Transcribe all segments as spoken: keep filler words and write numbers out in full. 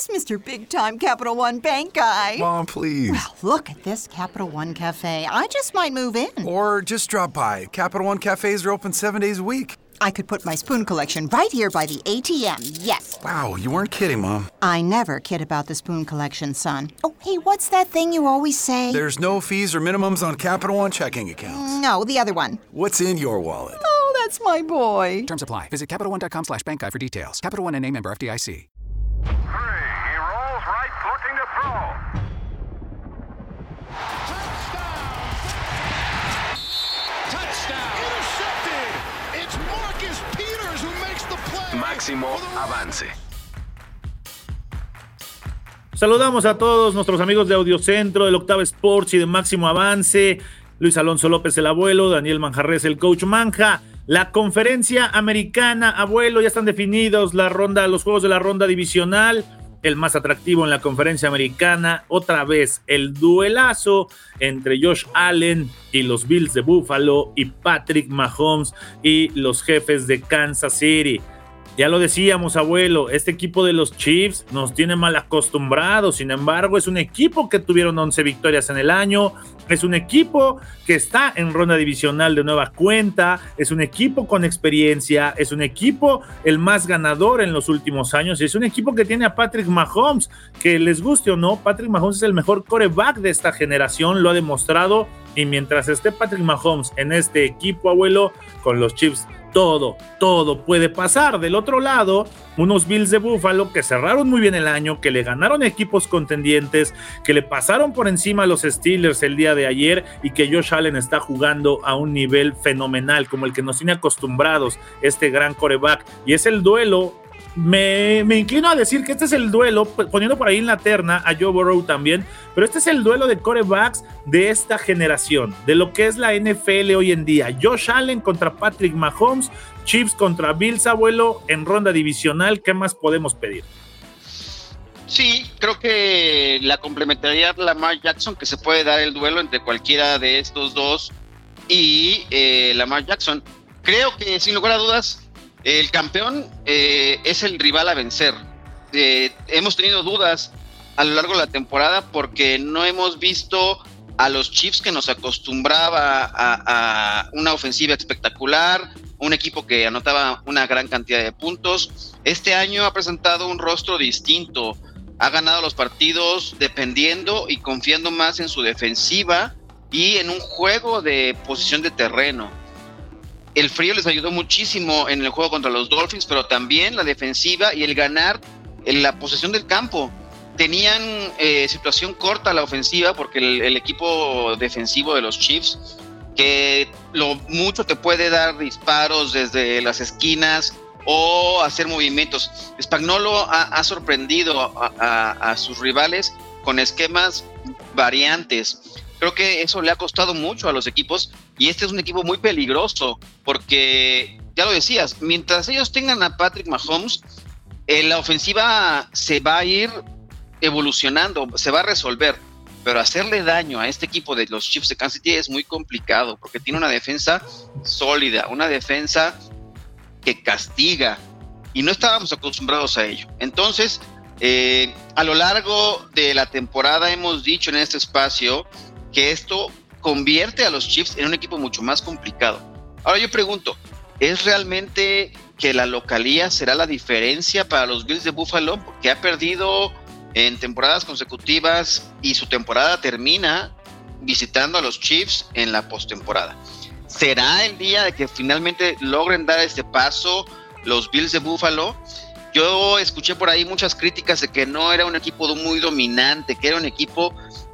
is Mister Big Time Capital One Bank guy. Mom, please. Well, look at this Capital One Cafe. I just might move in. Or just drop by. Capital One cafes are open seven days a week. I could put my spoon collection right here by the A T M, yes. Wow, you weren't kidding, Mom. I never kid about the spoon collection, son. Oh, hey, what's that thing you always say? There's no fees or minimums on Capital One checking accounts. No, the other one. What's in your wallet? Oh, that's my boy. Terms apply. Visit CapitalOne.com slash bank guide for details. Capital One N A member F D I C. Three, he rolls right, looking to throw. Máximo avance. Saludamos a todos nuestros amigos de Audiocentro, del Octava Sports y de Máximo Avance. Luis Alonso López, el abuelo, Daniel Manjarres, el coach Manja. La conferencia americana, abuelo, ya están definidos la ronda, los juegos de la ronda divisional. El más atractivo en la conferencia americana, otra vez el duelazo entre Josh Allen y los Bills de Buffalo y Patrick Mahomes y los Jefes de Kansas City. Ya lo decíamos, abuelo, este equipo de los Chiefs nos tiene mal acostumbrados. Sin embargo, es un equipo que tuvieron once victorias en el año. Es un equipo que está en ronda divisional de nueva cuenta. Es un equipo con experiencia. Es un equipo el más ganador en los últimos años. Y es un equipo que tiene a Patrick Mahomes, que les guste o no, Patrick Mahomes es el mejor quarterback de esta generación. Lo ha demostrado. Y mientras esté Patrick Mahomes en este equipo, abuelo, con los Chiefs, todo, todo puede pasar. Del otro lado, unos Bills de Buffalo que cerraron muy bien el año, que le ganaron equipos contendientes, que le pasaron por encima a los Steelers el día de ayer y que Josh Allen está jugando a un nivel fenomenal, como el que nos tiene acostumbrados este gran quarterback. Y es el duelo. Me, me inclino a decir que este es el duelo, poniendo por ahí en la terna a Joe Burrow también, pero este es el duelo de quarterbacks de esta generación, de lo que es la N F L hoy en día. Josh Allen contra Patrick Mahomes, Chiefs contra Bills, abuelo, en ronda divisional. ¿Qué más podemos pedir? Sí, creo que la complementariedad Lamar Jackson, que se puede dar el duelo entre cualquiera de estos dos y eh, Lamar Jackson. Creo que sin lugar a dudas el campeón eh, es el rival a vencer. Eh, hemos tenido dudas a lo largo de la temporada porque no hemos visto a los Chiefs que nos acostumbraba a, a una ofensiva espectacular, un equipo que anotaba una gran cantidad de puntos. Este año ha presentado un rostro distinto, ha ganado los partidos dependiendo y confiando más en su defensiva y en un juego de posición de terreno. El frío les ayudó muchísimo en el juego contra los Dolphins, pero también la defensiva y el ganar en la posesión del campo. Tenían eh, situación corta la ofensiva porque el, el equipo defensivo de los Chiefs, que lo mucho te puede dar disparos desde las esquinas o hacer movimientos. Spagnuolo ha, ha sorprendido a, a, a sus rivales con esquemas variantes. Creo que eso le ha costado mucho a los equipos y este es un equipo muy peligroso porque, ya lo decías, mientras ellos tengan a Patrick Mahomes, eh, la ofensiva se va a ir evolucionando, se va a resolver, pero hacerle daño a este equipo de los Chiefs de Kansas City es muy complicado porque tiene una defensa sólida, una defensa que castiga y no estábamos acostumbrados a ello. Entonces, eh, a lo largo de la temporada hemos dicho en este espacio que esto convierte a los Chiefs en un equipo mucho más complicado. Ahora yo pregunto, ¿es realmente que la localía será la diferencia para los Bills de Buffalo? Porque ha perdido en temporadas consecutivas y su temporada termina visitando a los Chiefs en la postemporada. ¿Será el día de que finalmente logren dar este paso los Bills de Buffalo? Yo escuché por ahí muchas críticas de que no era un equipo muy dominante, que era un equipo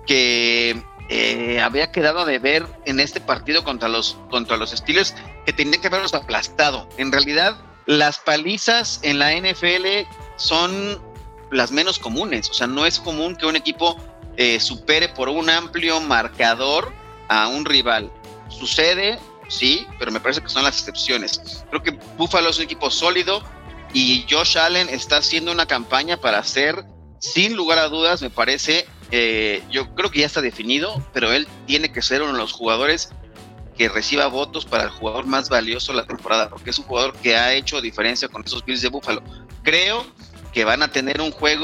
que eh, había quedado de ver en este partido contra los, contra los Steelers, que tenía que haberlos aplastado. En realidad, las palizas en la N F L son las menos comunes. O sea, no es común que un equipo eh, supere por un amplio marcador a un rival. Sucede, sí, pero me parece que son las excepciones. Creo que Buffalo es un equipo sólido y Josh Allen está haciendo una campaña para ser, sin lugar a dudas, me parece, eh, yo creo que ya está definido, pero él tiene que ser uno de los jugadores que reciba votos para el jugador más valioso de la temporada, porque es un jugador que ha hecho diferencia con esos Bills de Buffalo. Creo que van a tener un juego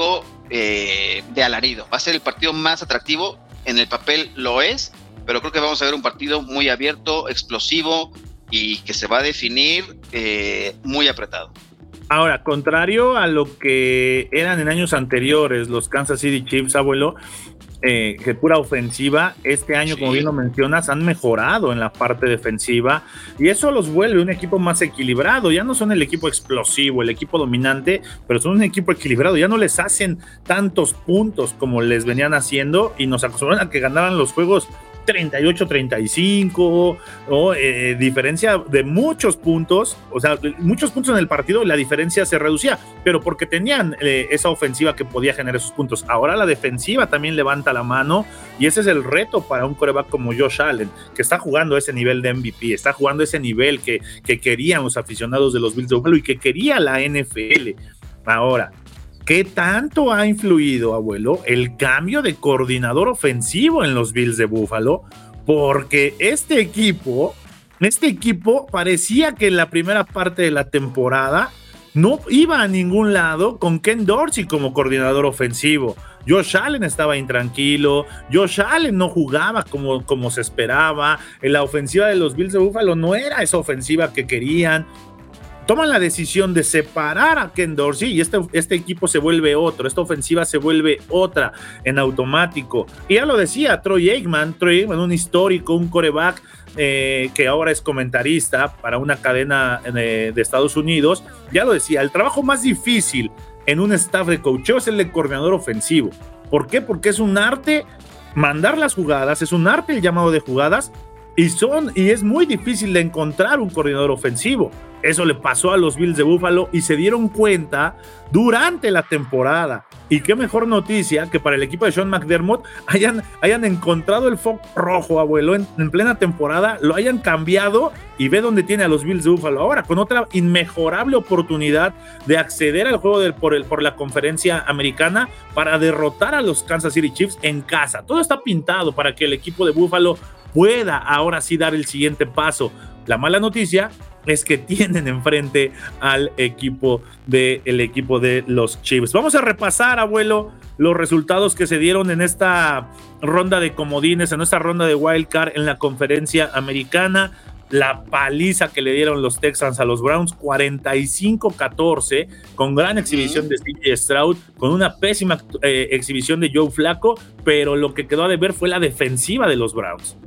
eh, de alarido, va a ser el partido más atractivo, en el papel lo es, pero creo que vamos a ver un partido muy abierto, explosivo y que se va a definir eh, muy apretado. Ahora, contrario a lo que eran en años anteriores los Kansas City Chiefs, abuelo, eh, que pura ofensiva, este año, sí, como bien lo mencionas, han mejorado en la parte defensiva y eso los vuelve un equipo más equilibrado. Ya no son el equipo explosivo, el equipo dominante, pero son un equipo equilibrado. Ya no les hacen tantos puntos como les venían haciendo y nos acostumbraron a que ganaran los juegos treinta y ocho a treinta y cinco, ¿no? Eh, diferencia de muchos puntos, o sea, muchos puntos en el partido y la diferencia se reducía, pero porque tenían eh, esa ofensiva que podía generar esos puntos. Ahora la defensiva también levanta la mano y ese es el reto para un quarterback como Josh Allen, que está jugando ese nivel de M V P, está jugando ese nivel que, que querían los aficionados de los Bills de Buffalo y que quería la N F L. Ahora, ¿qué tanto ha influido, abuelo, el cambio de coordinador ofensivo en los Bills de Buffalo? Porque este equipo, este equipo parecía que en la primera parte de la temporada no iba a ningún lado con Ken Dorsey como coordinador ofensivo. Josh Allen estaba intranquilo, Josh Allen no jugaba como, como se esperaba, la ofensiva de los Bills de Buffalo no era esa ofensiva que querían. Toman la decisión de separar a Ken Dorsey y este, este equipo se vuelve otro, esta ofensiva se vuelve otra en automático. Y ya lo decía Troy Aikman, Troy Aikman, un histórico, un quarterback eh, que ahora es comentarista para una cadena de, de Estados Unidos, ya lo decía, el trabajo más difícil en un staff de coacheo es el de coordinador ofensivo. ¿Por qué? Porque es un arte mandar las jugadas, es un arte el llamado de jugadas y, son, y es muy difícil de encontrar un coordinador ofensivo. Eso le pasó a los Bills de Buffalo y se dieron cuenta durante la temporada. Y qué mejor noticia que para el equipo de Sean McDermott hayan, hayan encontrado el foco rojo, abuelo, en, en plena temporada, lo hayan cambiado y ve dónde tiene a los Bills de Buffalo ahora, con otra inmejorable oportunidad de acceder al juego del, por, el, por la conferencia americana para derrotar a los Kansas City Chiefs en casa. Todo está pintado para que el equipo de Buffalo pueda ahora sí dar el siguiente paso. La mala noticia es que tienen enfrente al equipo de, el equipo de los Chiefs. Vamos a repasar, abuelo, los resultados que se dieron en esta ronda de comodines, en esta ronda de Wild Card en la conferencia americana. La paliza que le dieron los Texans a los Browns, cuarenta y cinco a catorce, con gran exhibición de C J Stroud, con una pésima eh, exhibición de Joe Flacco, pero lo que quedó a deber fue la defensiva de los Browns.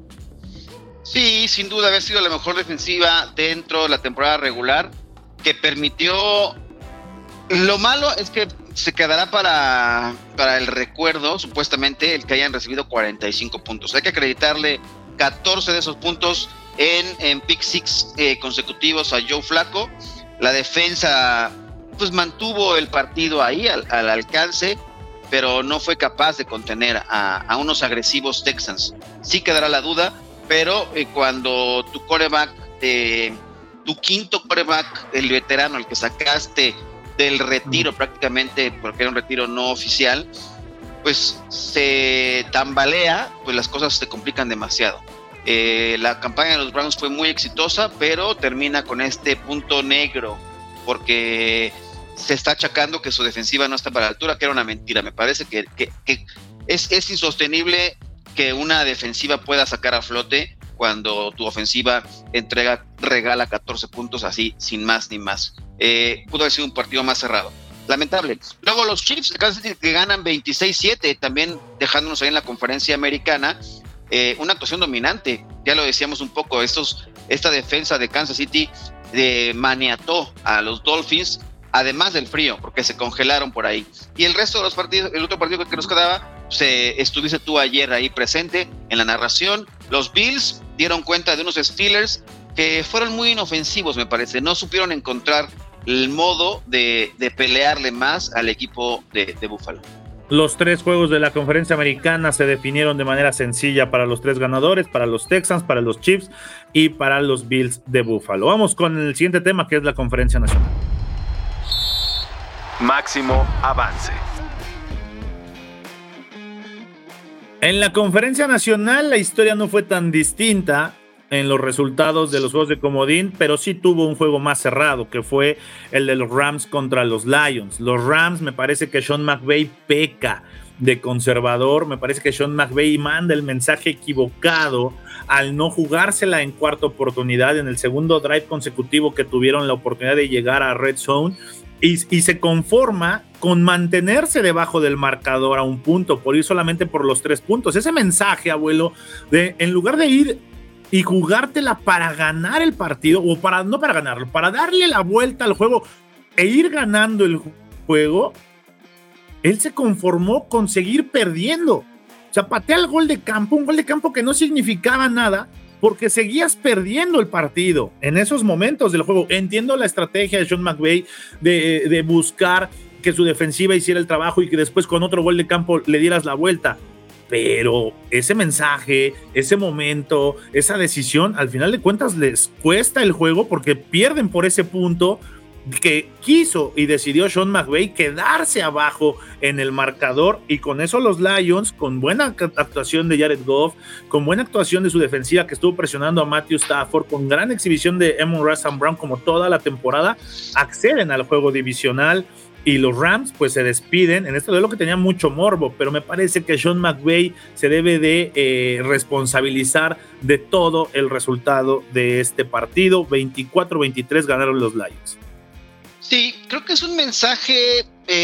Sí, sin duda haber sido la mejor defensiva dentro de la temporada regular, que permitió. Lo malo es que se quedará para, para el recuerdo, supuestamente, el que hayan recibido cuarenta y cinco puntos. Hay que acreditarle catorce de esos puntos en, en pick six eh, consecutivos a Joe Flacco. La defensa pues mantuvo el partido ahí al, al alcance, pero no fue capaz de contener a, a unos agresivos Texans. Sí quedará la duda, pero eh, cuando tu quarterback, eh, tu quinto quarterback, el veterano, el que sacaste del retiro prácticamente, porque era un retiro no oficial, pues se tambalea, pues las cosas se complican demasiado. Eh, la campaña de los Browns fue muy exitosa, pero termina con este punto negro, porque se está achacando que su defensiva no está para la altura, que era una mentira. Me parece que, que, que es, es insostenible que una defensiva pueda sacar a flote cuando tu ofensiva entrega, regala catorce puntos así, sin más ni más. Eh, pudo haber sido un partido más cerrado. Lamentable. Luego los Chiefs, que ganan veintiséis siete, también dejándonos ahí en la conferencia americana, eh, una actuación dominante. Ya lo decíamos un poco, estos, esta defensa de Kansas City eh, maniató a los Dolphins, además del frío, porque se congelaron por ahí. Y el resto de los partidos, el otro partido que nos quedaba, se, estuviste tú ayer ahí presente en la narración. Los Bills dieron cuenta de unos Steelers que fueron muy inofensivos, me parece. No supieron encontrar el modo de, de pelearle más al equipo de, de Buffalo. Los tres juegos de la conferencia americana se definieron de manera sencilla para los tres ganadores, para los Texans, para los Chiefs y para los Bills de Buffalo. Vamos con el siguiente tema, que es la conferencia nacional. Máximo avance. En la conferencia nacional la historia no fue tan distinta. en los resultados de los juegos de comodín, pero sí tuvo un juego más cerrado, que fue el de los Rams contra los Lions. Los Rams, me parece que Sean McVay peca de conservador, me parece que Sean McVay manda el mensaje equivocado al no jugársela en cuarta oportunidad, en el segundo drive consecutivo que tuvieron la oportunidad de llegar a Red Zone, y, y se conforma con mantenerse debajo del marcador a un punto, por ir solamente por los tres puntos. Ese mensaje, abuelo, de en lugar de ir y jugártela para ganar el partido, o para no para ganarlo, para darle la vuelta al juego e ir ganando el juego, él se conformó con seguir perdiendo. O sea, patea el gol de campo, un gol de campo que no significaba nada, porque seguías perdiendo el partido en esos momentos del juego. Entiendo la estrategia de Sean McVay de, de buscar que su defensiva hiciera el trabajo y que después con otro gol de campo le dieras la vuelta, pero ese mensaje, ese momento, esa decisión, al final de cuentas les cuesta el juego, porque pierden por ese punto que quiso y decidió Sean McVay quedarse abajo en el marcador, y con eso los Lions, con buena actuación de Jared Goff, con buena actuación de su defensiva que estuvo presionando a Matthew Stafford, con gran exhibición de Amon-Ra Saint Brown como toda la temporada, acceden al juego divisional. Y los Rams pues se despiden en este duelo que tenía mucho morbo, pero me parece que Sean McVay se debe de eh, responsabilizar de todo el resultado de este partido. veinticuatro veintitrés ganaron los Lions. Sí, creo que es un mensaje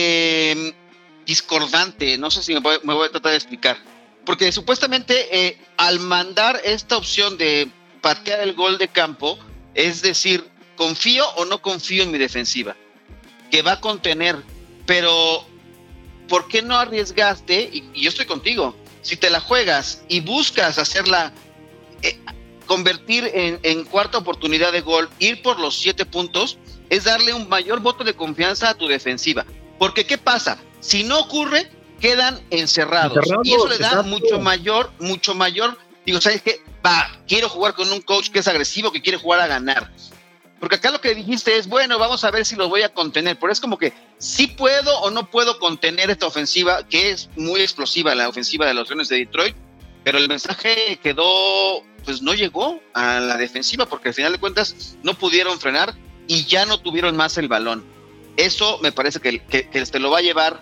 eh, discordante, no sé si me voy, me voy a tratar de explicar, porque supuestamente eh, al mandar esta opción de patear el gol de campo, es decir, confío o no confío en mi defensiva, que va a contener, pero ¿por qué no arriesgaste? Y, y yo estoy contigo, si te la juegas y buscas hacerla, eh, convertir en, en cuarta oportunidad de gol, ir por los siete puntos, es darle un mayor voto de confianza a tu defensiva, porque ¿qué pasa? Si no ocurre, quedan encerrados, encerrados y eso le da exacto. mucho mayor, mucho mayor, digo, ¿sabes qué? Va, quiero jugar con un coach que es agresivo, que quiere jugar a ganar. Porque acá lo que dijiste es, bueno, vamos a ver si lo voy a contener, pero es como que sí puedo o no puedo contener esta ofensiva, que es muy explosiva, la ofensiva de los Leones de Detroit, pero el mensaje quedó, pues no llegó a la defensiva, porque al final de cuentas no pudieron frenar y ya no tuvieron más el balón. Eso me parece que, que, que te lo va a llevar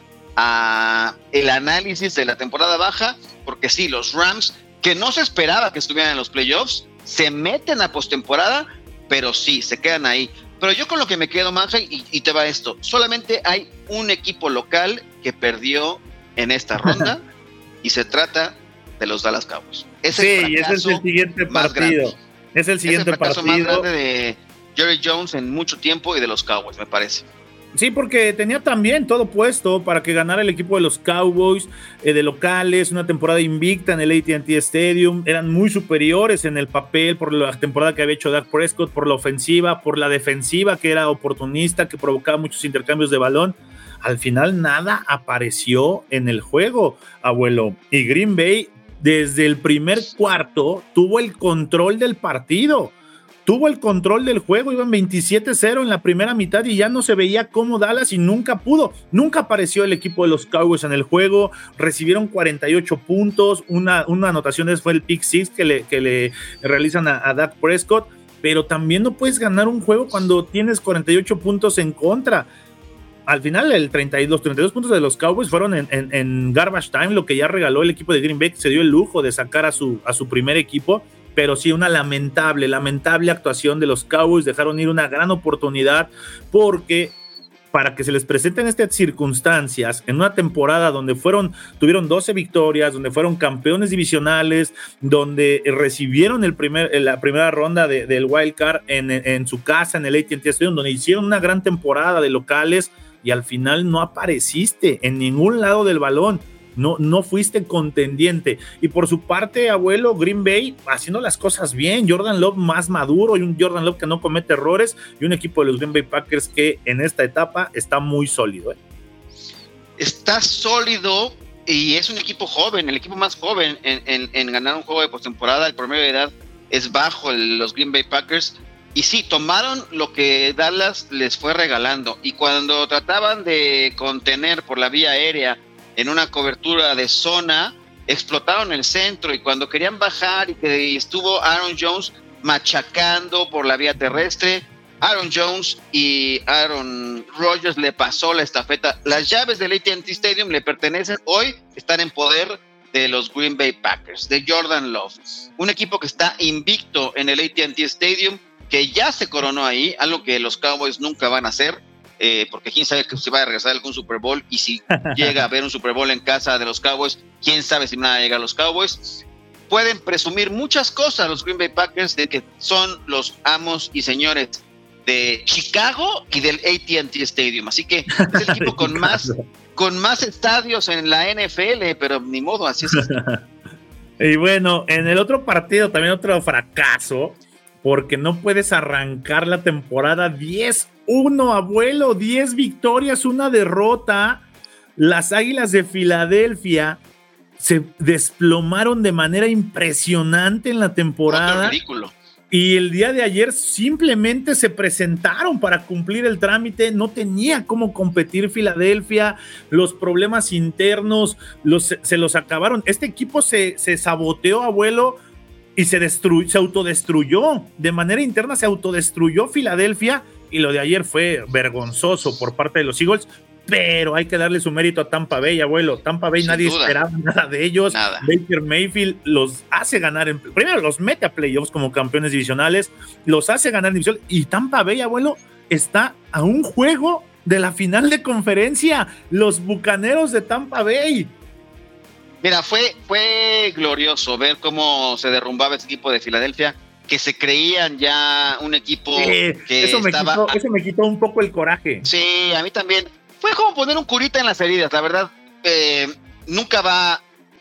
a el análisis de la temporada baja, porque sí, los Rams, que no se esperaba que estuvieran en los playoffs, se meten a postemporada, pero sí, se quedan ahí. Pero yo con lo que me quedo, Manja, y, y te va esto, solamente hay un equipo local que perdió en esta ronda y se trata de los Dallas Cowboys. Es sí, y ese es el siguiente partido. Es el siguiente es el fracaso partido más grande de Jerry Jones en mucho tiempo y de los Cowboys, me parece. Sí, porque tenía también todo puesto para que ganara el equipo de los Cowboys eh, de locales, una temporada invicta en el A T and T Stadium, eran muy superiores en el papel por la temporada que había hecho Dak Prescott, por la ofensiva, por la defensiva que era oportunista, que provocaba muchos intercambios de balón. Al final nada apareció en el juego, abuelo, y Green Bay desde el primer cuarto tuvo el control del partido. Tuvo el control del juego, iban veintisiete cero en la primera mitad y ya no se veía cómo Dallas y nunca pudo. Nunca apareció el equipo de los Cowboys en el juego, recibieron cuarenta y ocho puntos, una, una anotación fue el pick six que le, que le realizan a, a Dak Prescott, pero también no puedes ganar un juego cuando tienes cuarenta y ocho puntos en contra. Al final el treinta y dos, treinta y dos puntos de los Cowboys fueron en, en, en garbage time, lo que ya regaló el equipo de Green Bay, que se dio el lujo de sacar a su, a su primer equipo. Pero sí, una lamentable, lamentable actuación de los Cowboys. Dejaron ir una gran oportunidad porque para que se les presenten estas circunstancias en una temporada donde fueron, tuvieron doce victorias, donde fueron campeones divisionales, donde recibieron el primer, la primera ronda de, del Wild Card en, en su casa, en el A T and T Stadium, donde hicieron una gran temporada de locales y al final no apareciste en ningún lado del balón. No, no fuiste contendiente. Y por su parte, abuelo, Green Bay haciendo las cosas bien, Jordan Love más maduro y un Jordan Love que no comete errores y un equipo de los Green Bay Packers que en esta etapa está muy sólido. ¿eh? Está sólido y es un equipo joven, el equipo más joven en, en, en ganar un juego de postemporada. El promedio de edad es bajo, el, los Green Bay Packers. Y sí, tomaron lo que Dallas les fue regalando. Y cuando trataban de contener por la vía aérea en una cobertura de zona, explotaron el centro, y cuando querían bajar y que estuvo Aaron Jones, machacando por la vía terrestre. Aaron Jones y Aaron Rodgers le pasó la estafeta. Las llaves del A T and T Stadium le pertenecen hoy, están en poder de los Green Bay Packers, de Jordan Love, un equipo que está invicto en el A T and T Stadium, que ya se coronó ahí, algo que los Cowboys nunca van a hacer, eh, porque quién sabe que se va a regresar algún Super Bowl, y si llega a haber un Super Bowl en casa de los Cowboys, quién sabe si van a llegar los Cowboys. Pueden presumir muchas cosas los Green Bay Packers de que son los amos y señores de Chicago y del A T and T Stadium, así que es el equipo con más con más estadios en la N F L, pero ni modo, así es. Y bueno, en el otro partido también otro fracaso, porque no puedes arrancar la temporada diez uno, abuelo, diez victorias, una derrota. Las Águilas de Filadelfia se desplomaron de manera impresionante en la temporada. Otro ridículo. Y el día de ayer simplemente se presentaron para cumplir el trámite, no tenía cómo competir Filadelfia, los problemas internos los, se los acabaron. Este equipo se, se saboteó, abuelo, y se, destru- se autodestruyó, de manera interna se autodestruyó Filadelfia, y lo de ayer fue vergonzoso por parte de los Eagles. Pero hay que darle su mérito a Tampa Bay, abuelo. Tampa Bay, sin nadie duda. Esperaba nada de ellos. Nada. Baker Mayfield los hace ganar. En, primero los mete a playoffs como campeones divisionales, los hace ganar en división. Y Tampa Bay, abuelo, está a un juego de la final de conferencia. Los Bucaneros de Tampa Bay. Mira, fue, fue glorioso ver cómo se derrumbaba ese equipo de Filadelfia, que se creían ya un equipo eh, que eso me estaba... Quitó, eso me quitó un poco el coraje. Sí, a mí también. Fue como poner un curita en las heridas, la verdad. Eh, nunca va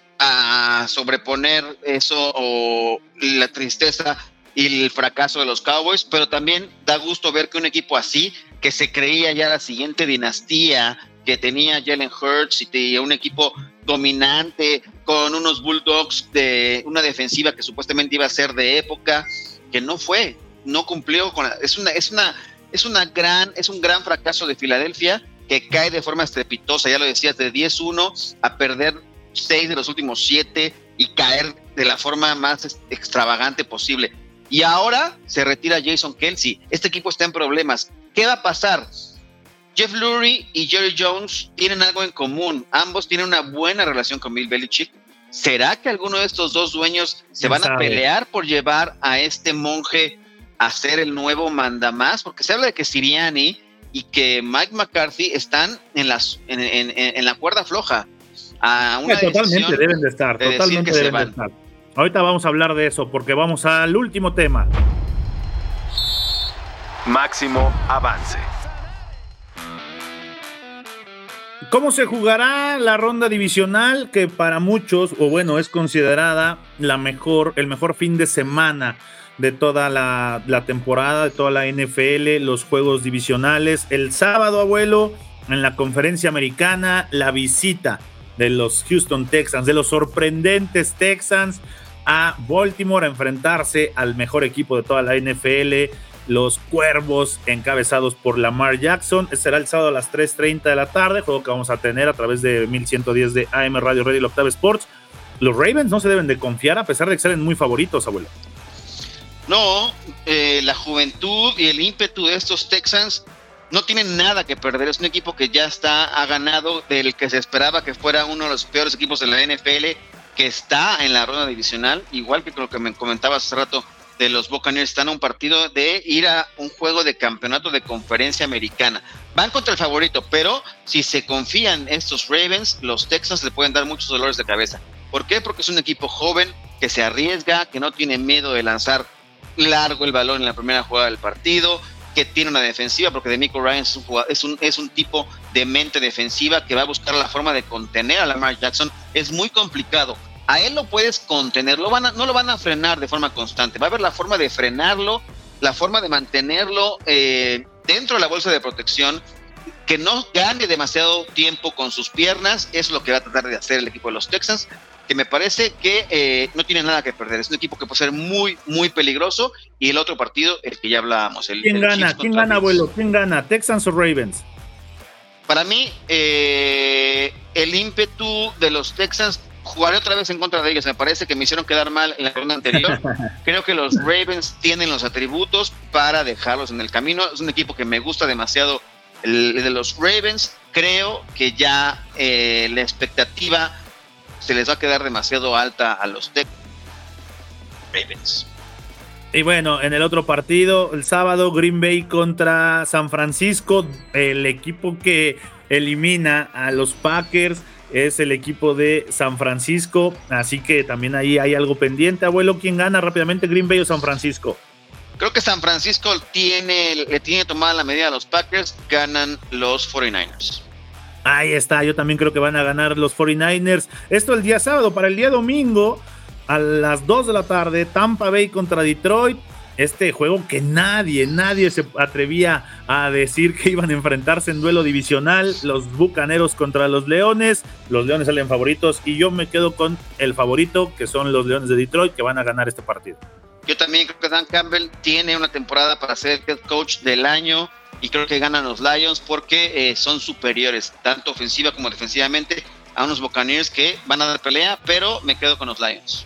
a sobreponer eso o la tristeza y el fracaso de los Cowboys, pero también da gusto ver que un equipo así, que se creía ya la siguiente dinastía, que tenía Jalen Hurts y tenía un equipo dominante con unos Bulldogs de una defensiva que supuestamente iba a ser de época, que no fue, no cumplió con la, es una es una es una gran es un gran fracaso de Filadelfia, que cae de forma estrepitosa, ya lo decías, de diez uno a perder seis de los últimos siete y caer de la forma más extravagante posible. Y ahora se retira Jason Kelce. Este equipo está en problemas. ¿Qué va a pasar? Jeff Lurie y Jerry Jones tienen algo en común. Ambos tienen una buena relación con Bill Belichick. ¿Será que alguno de estos dos dueños se van a pelear por llevar a este monje a ser el nuevo mandamás? Porque se habla de que Sirianni y que Mike McCarthy están en, las, en, en, en la cuerda floja. A una sí, totalmente deben de estar, de totalmente que deben de estar. Ahorita vamos a hablar de eso, porque vamos al último tema. Máximo avance. ¿Cómo se jugará la ronda divisional? Que para muchos, o bueno, es considerada la mejor, el mejor fin de semana de toda la, la temporada, de toda la N F L, los juegos divisionales. El sábado, abuelo, en la conferencia americana, la visita de los Houston Texans, de los sorprendentes Texans, a Baltimore a enfrentarse al mejor equipo de toda la N F L, los Cuervos, encabezados por Lamar Jackson. Este será el sábado a las tres treinta de la tarde, juego que vamos a tener a través de mil ciento diez de A M Radio Ready y Octave Sports. Los Ravens no se deben de confiar, a pesar de que salen muy favoritos, abuelo. No, eh, la juventud y el ímpetu de estos Texans no tienen nada que perder. Es un equipo que ya está, ha ganado, del que se esperaba que fuera uno de los peores equipos de la N F L, que está en la ronda divisional, igual que lo que me comentabas hace rato de los Buccaneers. Están a un partido de ir a un juego de campeonato de conferencia americana. Van contra el favorito, pero si se confían estos Ravens, los Texans le pueden dar muchos dolores de cabeza. ¿Por qué? Porque es un equipo joven, que se arriesga, que no tiene miedo de lanzar largo el balón en la primera jugada del partido, que tiene una defensiva, porque DeMeco Ryans es un, jugador, es, un, es un tipo de mente defensiva que va a buscar la forma de contener a Lamar Jackson. Es muy complicado. A él lo puedes contener, lo van a, no lo van a frenar de forma constante. Va a haber la forma de frenarlo, la forma de mantenerlo eh, dentro de la bolsa de protección, que no gane demasiado tiempo con sus piernas. Es lo que va a tratar de hacer el equipo de los Texans, que me parece que eh, no tiene nada que perder. Es un equipo que puede ser muy, muy peligroso. Y el otro partido, el que ya hablábamos. El, ¿Quién el gana? ¿Quién gana, abuelo? ¿Quién gana? ¿Texans o Ravens? Para mí, eh, el ímpetu de los Texans jugaré otra vez en contra de ellos. Me parece que me hicieron quedar mal en la ronda anterior. Creo que los Ravens tienen los atributos para dejarlos en el camino. Es un equipo que me gusta demasiado, el, el de los Ravens. Creo que ya eh, la expectativa se les va a quedar demasiado alta a los Texans Ravens. Y bueno, en el otro partido, el sábado, Green Bay contra San Francisco. El equipo que elimina a los Packers es el equipo de San Francisco. Así que también ahí hay algo pendiente. Abuelo, ¿quién gana rápidamente, Green Bay o San Francisco? Creo que San Francisco tiene, le tiene tomada la medida a los Packers. Ganan los cuarenta y nueve ers. Ahí está, yo también creo que van a ganar los cuarenta y nueve ers. Esto el día sábado. Para el día domingo, a las dos de la tarde, Tampa Bay contra Detroit. Este juego que nadie, nadie se atrevía a decir que iban a enfrentarse en duelo divisional. Los Bucaneros contra los Leones. Los Leones salen favoritos y yo me quedo con el favorito, que son los Leones de Detroit, que van a ganar este partido. Yo también creo que Dan Campbell tiene una temporada para ser head coach del año y creo que ganan los Lions porque eh, son superiores, tanto ofensiva como defensivamente, a unos Buccaneers que van a dar pelea, pero me quedo con los Lions.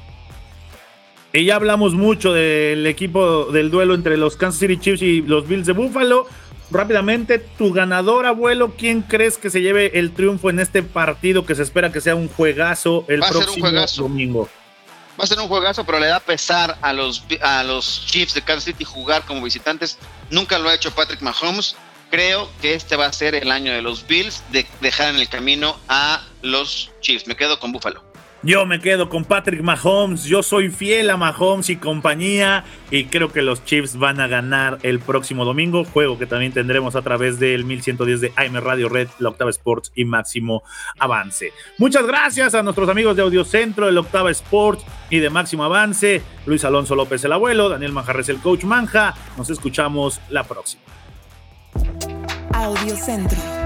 Y ya hablamos mucho del equipo del duelo entre los Kansas City Chiefs y los Bills de Buffalo. Rápidamente, tu ganador, abuelo, ¿quién crees que se lleve el triunfo en este partido que se espera que sea un juegazo el Va a ser un próximo juegazo. domingo? Va a ser un juegazo, pero le da pesar a los, a los Chiefs de Kansas City jugar como visitantes. Nunca lo ha hecho Patrick Mahomes. Creo que este va a ser el año de los Bills de dejar en el camino a los Chiefs. Me quedo con Buffalo. Yo me quedo con Patrick Mahomes. Yo soy fiel a Mahomes y compañía y creo que los Chiefs van a ganar el próximo domingo, juego que también tendremos a través del mil ciento diez de A M Radio Red, la Octava Sports y Máximo Avance. Muchas gracias a nuestros amigos de Audiocentro, de la Octava Sports y de Máximo Avance. Luis Alonso López, el abuelo, Daniel Manjarres, el coach Manja. Nos escuchamos la próxima. Audiocentro.